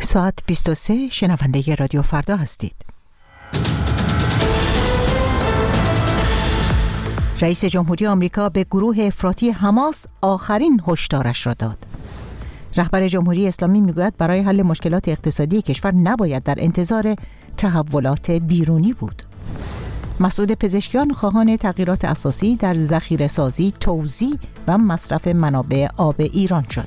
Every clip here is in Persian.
ساعت 23 شنونده رادیو فردا هستید. رئیس جمهوری آمریکا به گروه افراطی حماس آخرین هشدارش را داد. رهبر جمهوری اسلامی میگوید برای حل مشکلات اقتصادی کشور نباید در انتظار تحولات بیرونی بود. مسعود پزشکیان خواهان تغییرات اساسی در ذخیره‌سازی، توزیع و مصرف منابع آب ایران شد.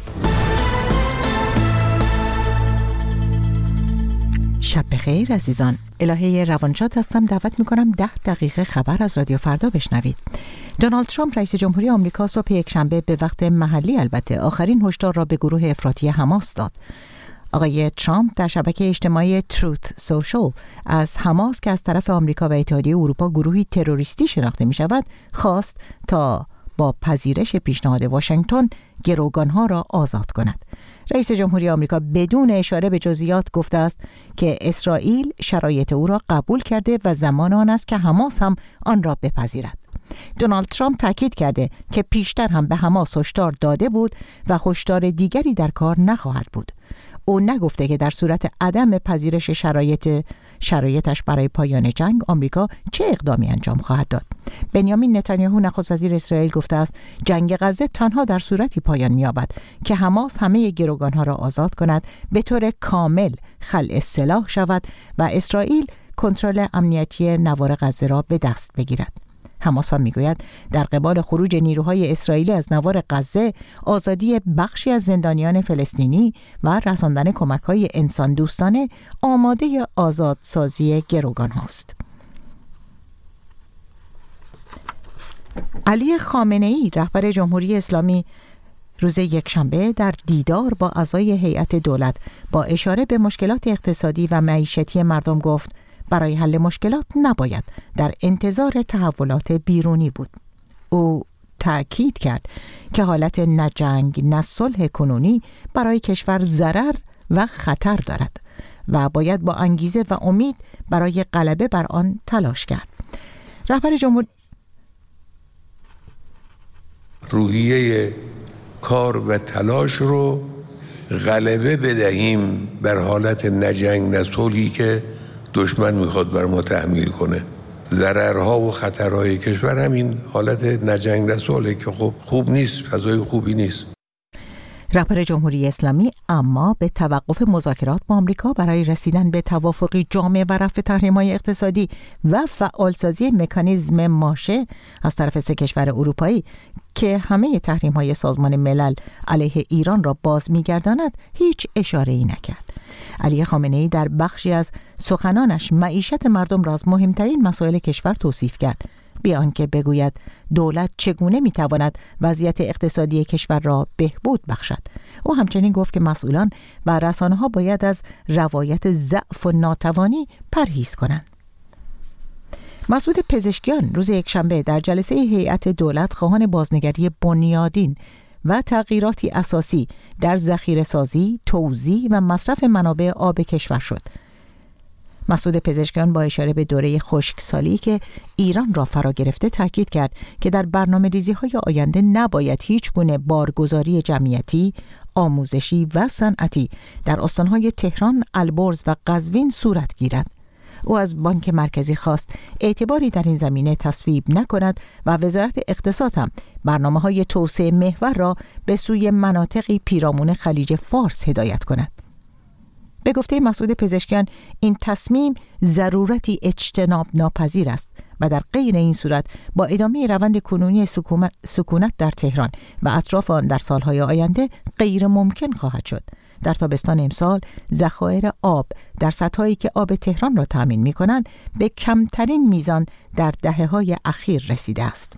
شب بخیر عزیزان، الهه روانشاد هستم. دعوت میکنم 10 دقیقه خبر از رادیو فردا بشنوید. دونالد ترامپ رئیس جمهوری آمریکا صبح یکشنبه به وقت محلی البته آخرین هشدار را به گروه افراطی حماس داد. آقای ترامپ در شبکه اجتماعی تروت سوشال از حماس که از طرف آمریکا و اتحادیه اروپا گروهی تروریستی شناخته می شود خواست تا با پذیرش پیشنهاد واشنگتن گروگانها را آزاد کند. رئیس جمهوری آمریکا بدون اشاره به جزئیات گفته است که اسرائیل شرایط او را قبول کرده و زمان آن است که حماس هم آن را بپذیرد. دونالد ترامپ تاکید کرده که پیشتر هم به حماس هشدار داده بود و هشدار دیگری در کار نخواهد بود. او نگفته که در صورت عدم پذیرش شرایطش برای پایان جنگ آمریکا چه اقدامی انجام خواهد داد. بنیامین نتانیاهو نخست وزیر اسرائیل گفته است جنگ غزه تنها در صورتی پایان می‌یابد که حماس همه گروگانها را آزاد کند، به طور کامل خلع سلاح شود و اسرائیل کنترل امنیتی نوار غزه را به دست بگیرد. حماس هم میگوید در قبال خروج نیروهای اسرائیلی از نوار غزه، آزادی بخشی از زندانیان فلسطینی و رساندن کمک‌های انسان دوستانه آماده آزادسازی گروگان هاست. علی خامنه‌ای رهبر جمهوری اسلامی روز یکشنبه در دیدار با اعضای هیئت دولت با اشاره به مشکلات اقتصادی و معیشتی مردم گفت برای حل مشکلات نباید در انتظار تحولات بیرونی بود. او تأکید کرد که حالت نه جنگ نه صلح کنونی برای کشور ضرر و خطر دارد و باید با انگیزه و امید برای غلبه بر آن تلاش کرد. رهبر جمهوری روحیه کار و تلاش رو غلبه بدهیم بر حالت نه جنگ نه صلحی که دشمن میخواد بر ما تحمیل کنه. ضررها و خطرهای کشور همین حالت نه جنگ نه صلح که خب خوب نیست، فضای خوبی نیست. رهبر جمهوری اسلامی اما به توقف مذاکرات با آمریکا برای رسیدن به توافقی جامع و رفع تحریم‌های اقتصادی و فعالسازی مکانیزم ماشه از طرف 3 کشور اروپایی که همه تحریم‌های سازمان ملل علیه ایران را باز می‌گرداند هیچ اشاره‌ای نکرد. علی خامنه‌ای در بخشی از سخنانش معیشت مردم را از مهمترین مسائل کشور توصیف کرد، بی آنکه بگوید دولت چگونه میتواند وضعیت اقتصادی کشور را بهبود بخشد. او همچنین گفت که مسئولان و رسانه‌ها باید از روایت ضعف و ناتوانی پرهیز کنند. مسعود پزشکیان روز یکشنبه در جلسه هیئت دولت خواهان بازنگری بنیادین و تغییراتی اساسی در ذخیره‌سازی، توزیع و مصرف منابع آب کشور شد. مسعود پزشکیان با اشاره به دوره خشکسالی که ایران را فرا گرفته تاکید کرد که در برنامه‌ریزی‌های آینده نباید هیچ گونه بارگذاری جمعیتی، آموزشی و صنعتی در استان‌های تهران، البرز و قزوین صورت گیرد. او از بانک مرکزی خواست اعتباری در این زمینه تصویب نکند و وزارت اقتصاد هم برنامه‌های توسعه محور را به سوی مناطقی پیرامون خلیج فارس هدایت کند. به گفته مسعود پزشکیان این تصمیم ضرورتی اجتناب ناپذیر است و در غیر این صورت با ادامه روند کنونی سکونت در تهران و اطراف آن در سالهای آینده غیر ممکن خواهد شد. در تابستان امسال ذخایر آب در سدهایی که آب تهران را تامین می‌کنند به کمترین میزان در دهه‌های اخیر رسیده است.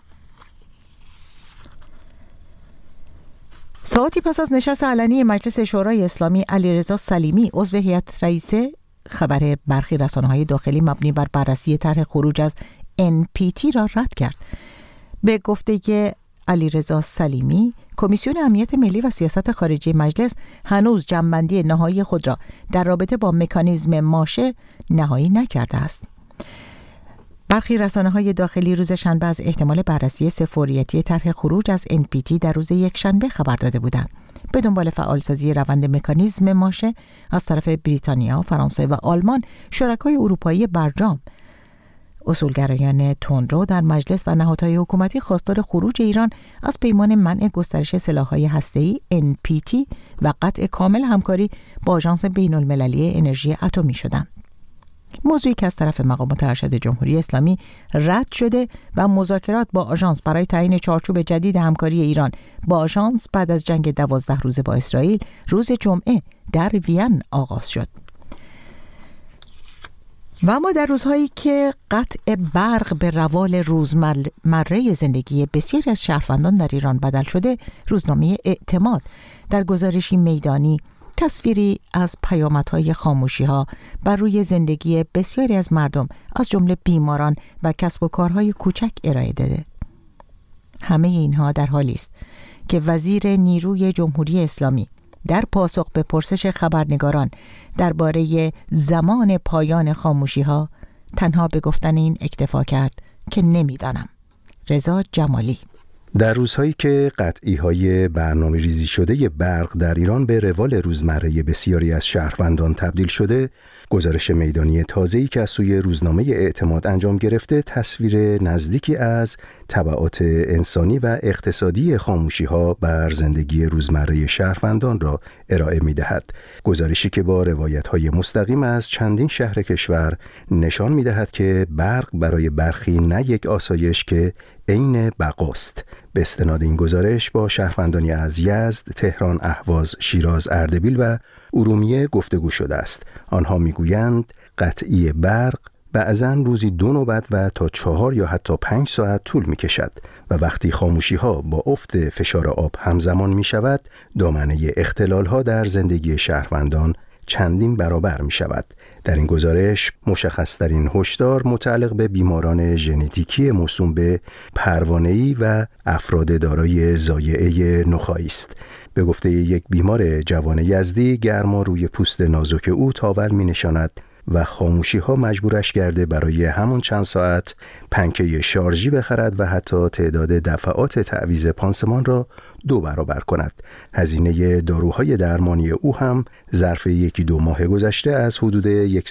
ساعتی پس از نشست علنی مجلس شورای اسلامی، علیرضا سلیمی عضو هیئت رئیسه خبر برخی رسانه‌های داخلی مبنی بر بررسی طرح خروج از NPT را رد کرد. به گفته علیرضا سلیمی، کمیسیون امنیت ملی و سیاست خارجی مجلس هنوز جمع‌بندی نهایی خود را در رابطه با مکانیزم ماشه نهایی نکرده است. برخی رسانه‌های داخلی روز شنبه از احتمال بررسی سه فوریتی طرح خروج از NPT در روز یکشنبه خبر داده بودند. به دنبال فعالسازی روند مکانیزم ماشه از طرف بریتانیا، فرانسه و آلمان، شرکای اروپایی برجام. اصولگرایان تندرو در مجلس و نهادهای حکومتی خواستار خروج ایران از پیمان منع گسترش سلاح‌های هسته‌ای NPT و قطع کامل همکاری با آژانس بین‌المللی انرژی اتمی شدند. موضوعی که از طرف مقامات ارشد جمهوری اسلامی رد شده و مذاکرات با آژانس برای تعیین چارچوب جدید همکاری ایران با آژانس بعد از جنگ 12 روزه با اسرائیل روز جمعه در وین آغاز شد. و اما در روزهایی که قطع برق به روال روزمره زندگی بسیاری از شهروندان در ایران بدل شده، روزنامه اعتماد در گزارشی میدانی تصویری از پیامدهای خاموشی‌ها بر روی زندگی بسیاری از مردم از جمله بیماران و کسب و کارهای کوچک ارائه داده. همه اینها در حالی است که وزیر نیروی جمهوری اسلامی در پاسخ به پرسش خبرنگاران درباره زمان پایان خاموشی‌ها تنها به گفتن این اکتفا کرد که نمی‌دانم. رضا جمالی. در روزهایی که قطعی‌های برنامه‌ریزی شده برق در ایران به روال روزمره بسیاری از شهروندان تبدیل شده، گزارش میدانی تازه‌ای که از سوی روزنامه اعتماد انجام گرفته تصویر نزدیکی از تبعات انسانی و اقتصادی خاموشی‌ها بر زندگی روزمره شهروندان را ارائه می‌دهد. گزارشی که با روایت‌های مستقیم از چندین شهر کشور نشان می‌دهد که برق برای برخی نه یک آسایش که عین بقاست. به استناد این گزارش با شهروندانی از یزد، تهران، اهواز، شیراز، اردبیل و ارومیه گفتگو شده است. آنها میگویند قطعی برق بعضاً روزی 2 نوبت و تا 4 یا حتی 5 ساعت طول می کشد و وقتی خاموشی ها با افت فشار آب همزمان می شود، دامنه اختلال ها در زندگی شهروندان چندین برابر می شود. در این گزارش مشخص‌ترین هشدار متعلق به بیماران ژنتیکی موسوم به پروانه‌ای و افراد دارای ضایعه نخاعی است. به گفته یک بیمار جوان یزدی، گرما روی پوست نازک او تاول می‌نشاند و خاموشی ها مجبورش کرده برای همان چند ساعت پنکه شارژی بخرد و حتی تعداد دفعات تعویض پانسمان را 2 برابر کند. هزینه داروهای درمانی او هم ظرف 1-2 ماه گذشته از حدود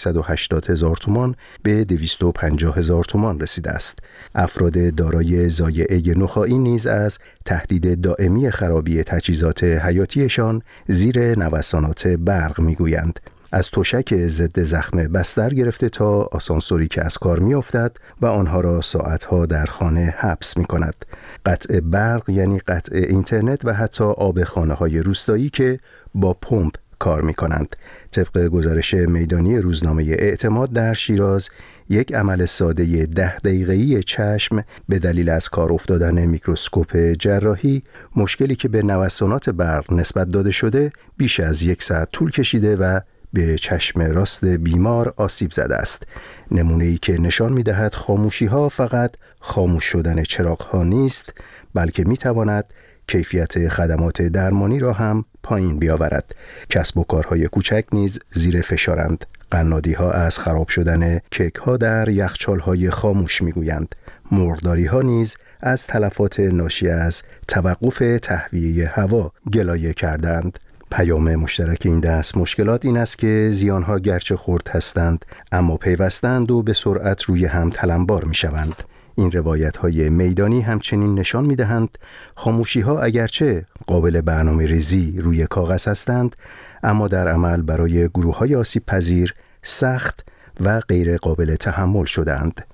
180,000 تومان به 250,000 تومان رسیده است. افراد دارای ضایعه نخاعی نیز از تهدید دائمی خرابی تجهیزات حیاتیشان زیر نوسانات برق میگویند. از تشک ضد زخم بستر گرفته تا آسانسوری که از کار می افتد و آنها را ساعتها در خانه حبس می کند. قطع برق یعنی قطع اینترنت و حتی آب خانه های روستایی که با پمپ کار می کنند. طبق گزارش میدانی روزنامه اعتماد در شیراز، یک عمل ساده 10 دقیقه‌ای چشم به دلیل از کار افتادن میکروسکوپ جراحی، مشکلی که به نوسانات برق نسبت داده شده بیش از 1 ساعت طول کشیده و به چشم راست بیمار آسیب زده است. نمونه‌ای که نشان می‌دهد خاموشی‌ها فقط خاموش شدن چراغ‌ها نیست، بلکه می‌تواند کیفیت خدمات درمانی را هم پایین بیاورد. کسب و کارهای کوچک نیز زیر فشارند. قنادی‌ها از خراب شدن کیک‌ها در یخچال‌های خاموش می‌گویند. مرغداری‌ها نیز از تلفات ناشی از توقف تهویه هوا گلایه کردند. پیام مشترک این دست مشکلات این است که زیانها گرچه خرد هستند اما پیوستند و به سرعت روی هم تلمبار می شوند. این روایت‌های میدانی همچنین نشان می‌دهند خاموشی‌ها اگرچه قابل برنامه‌ریزی روی کاغذ هستند، اما در عمل برای گروه‌های آسیب پذیر سخت و غیر قابل تحمل شدند.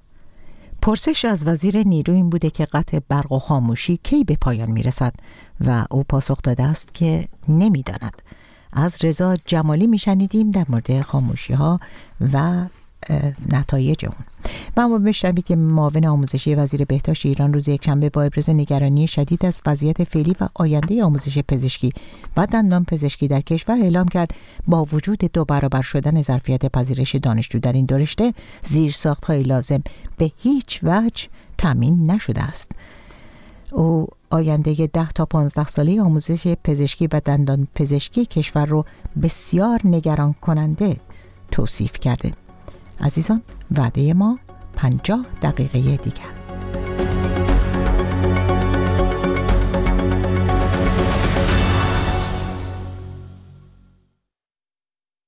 پرسش از وزیر نیرو این بوده که قطع برق و خاموشی کی به پایان میرسد و او پاسخ داده است که نمیداند. از رضا جمالی میشنیدیم در مورد خاموشی ها و نتایج اون. و اما بشنوید که معاون آموزشی وزیر بهداشت ایران روز یکشنبه با ابراز نگرانی شدید از وضعیت فعلی و آینده آموزش پزشکی و دندان پزشکی در کشور اعلام کرد با وجود 2 برابر شدن ظرفیت پذیرش دانشجو در این دو رشته، زیرساخت‌های لازم به هیچ وجه تامین نشده است. او آینده 10 تا 15 ساله آموزش پزشکی و دندان پزشکی کشور رو بسیار نگران کننده توصیف کرده. عزیزان، وعده ما 50 دقیقه دیگر.